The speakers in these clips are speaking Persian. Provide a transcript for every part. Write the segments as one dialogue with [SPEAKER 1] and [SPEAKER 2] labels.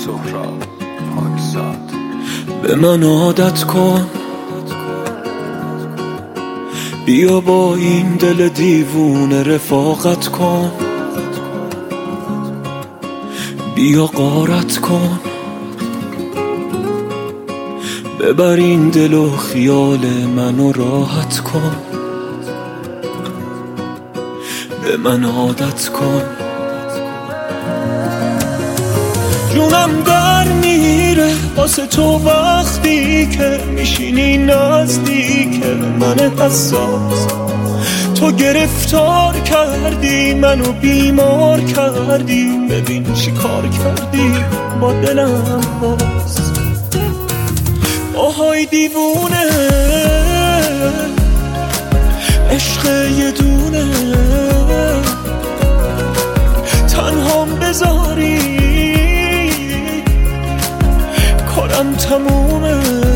[SPEAKER 1] سهراب پاکزاد. به من عادت کن، بیا با این دل دیوونه رفاقت کن، بیا غارت کن، ببر این دل و خیال منو راحت کن، به من عادت کن. جونم در میره واسه تو وقتی که میشینی نزدیک من حساس. تو گرفتار کردی منو بیمار کردی، ببین چی کار کردی با دلم باز. آهای دیوونه عشق یه دونه، تنهام بذاری کارم تمومه،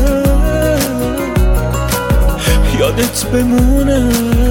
[SPEAKER 1] یادت بمونه.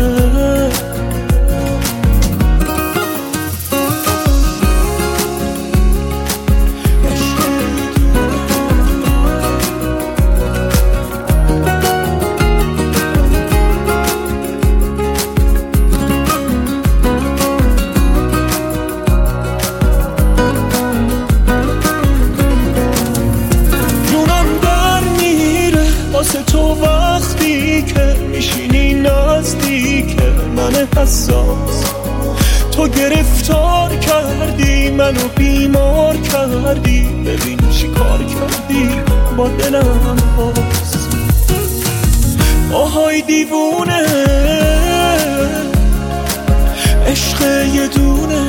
[SPEAKER 1] واسه تو وقتی که میشینی نزدیک من حساس. تو گرفتار کردی منو بیمار کردی، ببین چی کار کردی با دلم باز. آهای دیوونه عشق یه دونه،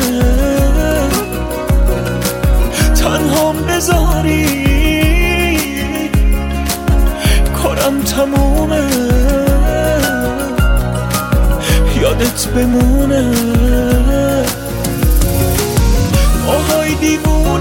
[SPEAKER 1] تنهام بذاری کارم تمومه، یادت بمونه. آهای دیوونه